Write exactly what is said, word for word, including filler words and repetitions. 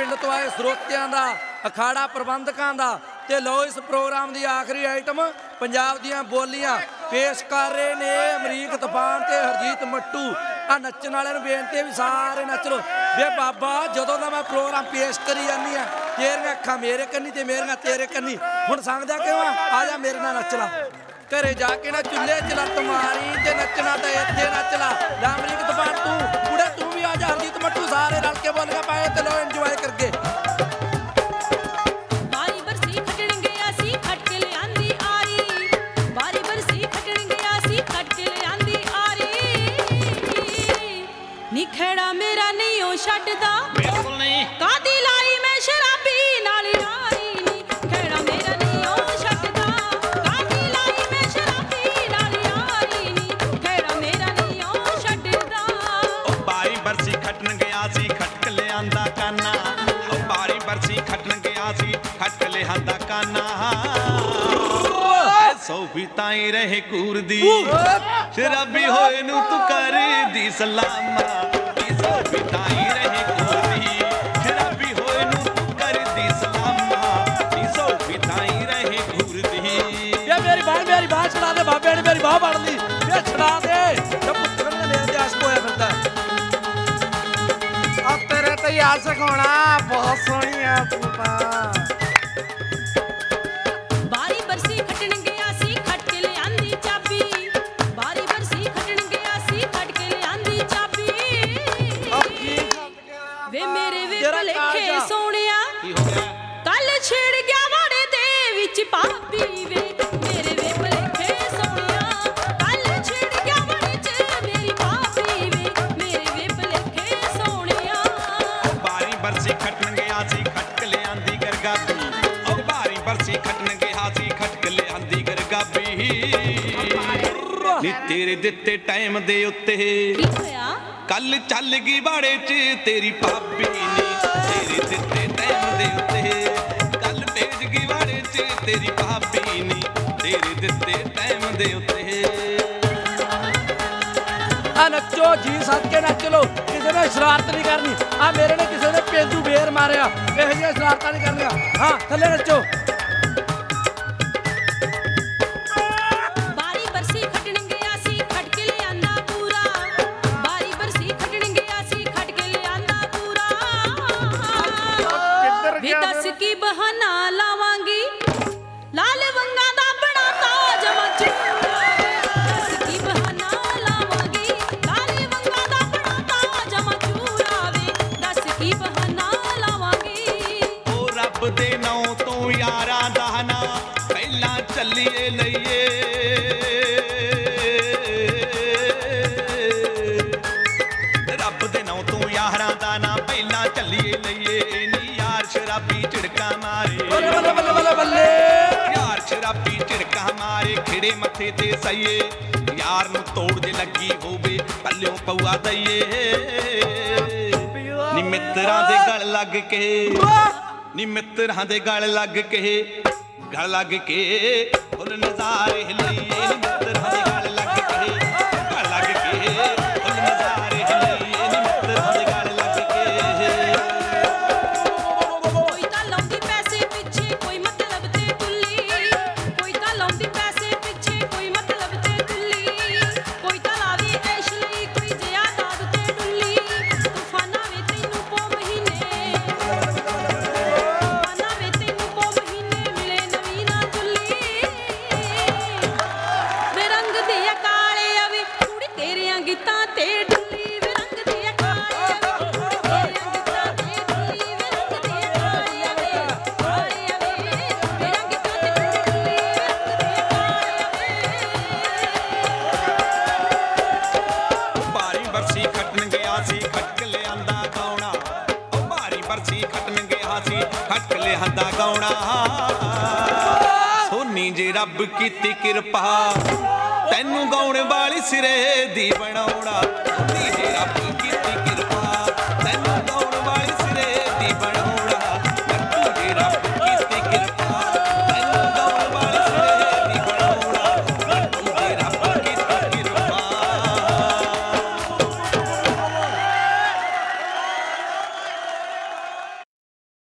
ਪਿੰਡ ਤੋਂ ਆਏ ਸਰੋਤਿਆਂ ਦਾ, ਅਖਾੜਾ ਪ੍ਰਬੰਧਕਾਂ ਦਾ। ਤੇ ਲਓ ਇਸ ਪ੍ਰੋਗਰਾਮ ਦੀ ਆਖਰੀ ਆਈਟਮ ਪੰਜਾਬ ਦੀਆਂ ਬੋਲੀਆਂ ਪੇਸ਼ ਕਰ ਰਹੇ ਨੇ ਅਮਰੀਕ ਤੂਫਾਨ ਤੇ ਹਰਜੀਤ ਮੱਟੂ। ਆ ਨੱਚਣ ਵਾਲਿਆਂ ਨੂੰ ਬੇਨਤੀ ਹੈ ਵੀ ਸਾਰੇ ਨੱਚ ਲਓ। ਵੇ ਬਾਬਾ ਜਦੋਂ ਦਾ ਮੈਂ ਪ੍ਰੋਗਰਾਮ ਪੇਸ਼ ਕਰੀ ਜਾਂਦੀ ਆ ਤੇਰੀਆਂ ਅੱਖਾਂ ਮੇਰੇ ਕੰਨੀ ਤੇ ਮੇਰੀਆਂ ਤੇਰੇ ਕੰਨੀ, ਹੁਣ ਸੰਗਦਾ ਕਿਉਂ ਆ? ਆ ਜਾ ਮੇਰੇ ਨਾਲ ਨੱਚ ਲਾ। ਘਰੇ ਜਾ ਕੇ ਨਾ ਚੁੱਲ੍ਹੇ 'ਚ ਲੱਤ ਮਾਰੀ ਤੇ ਨੱਚਣਾ ਤਾਂ ਇੱਥੇ ਨੱਚ ਲਾ। ਲੈ ਅਮਰੀਕ ਤੂਫਾਨ ਤੂੰ ਕੁੜੇ ਤੂੰ ਵੀ ਆ ਜਾ, ਹਰਜੀਤ ਮੱਟੂ ਸਾਰੇ ਰਲ ਕੇ ਬੋਲੀਆਂ ਪਾਏ ਤੇ ਲਓ ਇੰਜੋਏ ਕਰਕੇ। ਖੇੜਾ ਮੇਰਾ ਨਹੀਂ ਉਹ ਛੱਡਦਾ, ਬਿਲਕੁਲ ਨਹੀਂ। ਕਾਦੀ ਲਾਈ ਮੈਂ ਸ਼ਰਾਬੀ ਨਾਲ ਯਾਰੀ ਨੀ। ਖੇੜਾ ਮੇਰਾ ਨਹੀਂ ਉਹ ਛੱਡਦਾ, ਕਾਦੀ ਲਾਈ ਮੈਂ ਸ਼ਰਾਬੀ ਨਾਲ ਯਾਰੀ ਨੀ। ਖੇੜਾ ਮੇਰਾ ਨਹੀਂ ਉਹ ਛੱਡਦਾ। ਉਹ ਬਾਰੀ ਬਰਸੀ ਖੱਟਣ ਗਿਆ ਸੀ ਖਟਕ ਲਿਆਂਦਾ ਕਾਨਾ। ਉਹ ਬਾਰੀ ਬਰਸੀ ਖੱਟਣ ਗਿਆ ਸੀ ਖਟਕ ਲਿਆਂਦਾ ਕਾਨਾ। ਸੌ ਵੀ ਤਾਈ ਰਹੇ ਕੂਰਦੀ ਸ਼ਰਾਬੀ ਹੋਏ ਨੂੰ ਤੂੰ ਕਰਦੀ ਸਲਾਮਾ। ਬਿਤਾਈ ਰਹੇ ਕੋਰੀ ਸ਼ਰਾਬੀ ਹੋਏ ਨੂੰ ਕਰਦੀ ਸਲਾਮਾ। ਸੋ ਬਿਤਾਈ ਰਹੇ ਗੁਰਦੀ ਇਹ ਮੇਰੀ ਬਾਹ ਮੇਰੀ ਬਾਹ ਛੜਾ ਦੇ ਬਾਬੇ ਨੇ ਮੇਰੀ ਬਾਹ ਫੜ ਲਈ। ਇਹ ਛੜਾ ਦੇ ਤੇ ਪੁੱਤਰ ਨੇ ਲੈ ਤੇ ਆਸ਼ਕ ਹੋਇਆ ਫਿਰਦਾ। ਆ ਤੇਰੇ ਤੇ ਆਸ਼ਕ ਹੋਣਾ ਬਹੁਤ ਸੋਹਣੀ ਆ ਤੂੰ ਤਾਂ। ਬਾਰੀ ਬਰਸੀ ਖੱਟਣ ਗਿਆ ਸੀ ਖੱਟ ਕੇ ਲਿਆਂਦੀ ਚਾਬੀ। ਬਾਰੀ ਬਰਸੀ ਖੱਟਣ ਗਿਆ ਸੀ ਖੱਟ ਕੇ ਲਿਆਂਦੀ ਚਾਬੀ। ਵੇ ਮੇਰੇ ਵੇ ਭਲੇਖੇ ਸੋਹਣਿਆ ਕੱਲ ਛਿੜ ਗਿਆ ਵਾੜੇ ਦੇ ਵਿੱਚ ਭਾਬੀ। ਵੇ ਮੇਰੇ ਵੇ ਭਲੇਖੇ ਸੋਹਣਿਆ ਕੱਲ ਛਿੜ ਗਿਆ ਵਾੜੇ 'ਚ ਮੇਰੀ ਭਾਬੀ। ਵੇ ਮੇਰੇ ਵੇ ਭਲੇਖੇ ਸੋਹਣਿਆ। ਬਾਰੀ ਬਰਸੀ ਖੱਟਣ ਗਿਆ ਸੀ ਖਟਕ ਲਿਆਂਦੀ ਗਰਗਾਬੀ। ਉਹ ਬਾਰੀ ਬਰਸੀ ਖੱਟਣ ਗਿਆ ਸੀ ਖਟਕ ਲਿਆਂਦੀ ਗਰਗਾਬੀ। ਨੀ ਤੇਰੇ ਦਿੱਤੇ ਟਾਈਮ ਦੇ ਉੱਤੇ ਕੀ ਹੋਇਆ? ਕੱਲ ਚੱਲ ਗਈ ਬਾੜੇ 'ਚ ਤੇਰੀ ਭਾਬੀ ਨੀ। ਤੇਰੇ ਦਿੱਤੇ ਟਾਈਮ ਦੇ ਉੱਤੇ ਕੱਲ ਭੇਜ ਗਈ ਬਾੜੇ 'ਚ ਤੇਰੀ ਭਾਬੀ ਨੀ। ਤੇਰੇ ਦਿੱਤੇ ਟਾਈਮ ਦੇ ਉੱਤੇ ਆ ਨੱਚੋ ਜੀ ਸੱਦ ਕੇ ਨੱਚ ਲੋ। ਕਿਸੇ ਨੇ ਸ਼ਰਾਰਤ ਨਹੀਂ ਕਰਨੀ। ਆ ਮੇਰੇ ਨੇ ਕਿਸੇ ਨੇ ਪੇਂਦੂ ਬੇਰ ਮਾਰਿਆ, ਇਹੋ ਜਿਹੀਆਂ ਸ਼ਰਾਰਤਾਂ ਨਹੀਂ ਕਰਨੀਆਂ। ਹਾਂ ਥੱਲੇ ਨੱਚੋ। ਬਾਰੀ ਬਰਸੀ ਖੱਟਣ ਗਿਆ ਸੀ ਖੱਟ ਕੇ ਲਿਆਂਦਾ ਪੂਰਾ। ਬਾਰੀ ਬਰਸੀ ਖੱਟਣ ਗਿਆ ਸੀ ਖੱਟ ਕੇ ਲਿਆਂਦਾ ਪੂਰਾ। ਕਿੱਧਰ ਵੀ ਗਿਆ ਦੱਸ ਕੀ ਬਹਾਨਾ ਲਾਵਾਂਗੀ ਲਾਲ ਵੰਗਾ ਦਾ ਬਣਾਤਾ ਜਮਾ ਚੂਰਾ। ਦੱਸ ਕੀ ਬਹਾਨਾ ਲਾਵਾਂਗੀ ਲਾਲ ਵੰਗਾ ਦਾ ਬਣਾਤਾ ਜਮਾ ਚੂਰਾ। ਵੇ ਦੱਸ ਕੀ ਬਹਾਨਾ ਲਾਵਾਂਗੀ। ਉਹ ਰੱਬ ਦੇ ਨਾਂ ਤੋਂ ਯਾਰਾਂ ਦਾ ਨਾ ਪਹਿਲਾਂ ਚੱਲੀਏ ਲਈਏ। ਰੱਬ ਦੇ ਨਾਂ ਤੋਂ ਯਾਰਾਂ ਦਾ ਨਾ ਪਹਿਲਾਂ ਚੱਲੀਏ ਲਈਏ। ਨੀ ਯਾਰ ਸ਼ਰਾਬੀ ਝਿੜਕਾਂ ਮਾਰੇ ਬੱਲੇ ਬੱਲੇ ਬੱਲੇ ਬੱਲੇ ਬੱਲੇ। ਯਾਰ ਸ਼ਰਾਬੀ ਝਿੜਕਾਂ ਮਾਰੇ ਖਿੜੇ ਮੱਥੇ ਤੇ ਸਈਏ। ਯਾਰ ਨੂੰ ਤੋੜ ਜੇ ਲੱਗੀ ਹੋਵੇ ਪੱਲਿਓਂ ਪਊਆ ਦਈਏ। ਨੀ ਮਿੱਤਰਾਂ ਦੇ ਗਲ ਲੱਗ ਕੇ ਨੀ ਮਿੱਤਰਾਂ ਦੇ ਗਲ ਲੱਗ ਕੇ ਗਲ ਲੱਗ ਕੇ ਫੁੱਲ ਨਜ਼ਾਰੇ ਲਈਏ। ਨੀ ਮਿੱਤਰਾਂ ਦੇ ਗਲ ਲੱਗ ਕੇ ਗਲ ਲੱਗ ਕੇ ਫੁੱਲ ਨਜ਼ਾਰੇ ਲਈਏ। ਨੀ ਮਿੱਤਰਾਂ ਦੇ ਗਲ ਲੱਗ ਕੇ ਕੋਈ ਤਾਂ ਲਾਉਂਦੀ ਪੈਸੇ ਪਿੱਛੇ ਕੋਈ ਮਤਲਬ ਤੇ ਤੁੱਲੀ। ਕੋਈ ਤਾਂ ਲਾਉਂਦੀ ਪੈਸੇ ਪਿੱਛੇ ਕੋਈ ਮਤਲਬ ਤੇ ਤੁੱਲੀ। ਕੋਈ ਤਾਂ ਲਾਵੇ ਐਸ਼ ਲਈ ਕੋਈ ਜਿਆ ਦਾਦ ਤੇ ਡੁੱਲੀ। ਤੂਫਾਨਾਂ ਵੇ ਤੈਨੂੰ ਪੋ ਮਹੀਨੇ ਤੂਫਾਨਾਂ ਵੇ ਤੈਨੂੰ ਪੋ ਮਹੀਨੇ ਮਿਲੇ ਨਵੀਂ ਨਾ ਤੁੱਲੀ। ਵੇ ਰੰਗ ਦੇ ਕਾਲੇ ਆਵੇ ਕੁੜੀ ਤੇਰਿਆਂ ਗੀਤਾਂ ਤੇ ਡੁੱਲੀ। ਵੇ ਰੰਗ ਦੇ ਕਾਲੇ ਆਵੇ ਕੁੜੀ ਤੇਰਿਆਂ ਗੀਤਾਂ ਤੇ ਡੁੱਲੀ। ਵੇ ਰੰਗ ਦੇ ਕਾਲੇ ਆਵੇ ਕਾਲੇ ਆਵੇ ਤੇਰਿਆਂ ਗੀਤਾਂ ਤੇ ਡੁੱਲੀ। ਭਾਰੀ ਬਰਸੀ ਖੱਟਣ ਗਿਆ ਸੀ ਖਟਕ ਲਿਆਂਦਾ ਗਾਉਣਾ। ਉਹ ਭਾਰੀ ਬਰਸੀ ਖੱਟਣ ਗਿਆ ਸੀ ਖਟਕ ਲਿਆਂਦਾ ਗਾਉਣਾ। ਸੋਨੀ ਜੇ ਰੱਬ ਕੀਤੀ ਕਿਰਪਾ ਤੈਨੂੰ ਗਾਉਣ ਵਾਲੀ ਸਿਰੇ ਦੀ ਬਣਾਉਣਾ। ਸੋਨੀ ਜੇ ਰੱਬ ਕੀਤੀ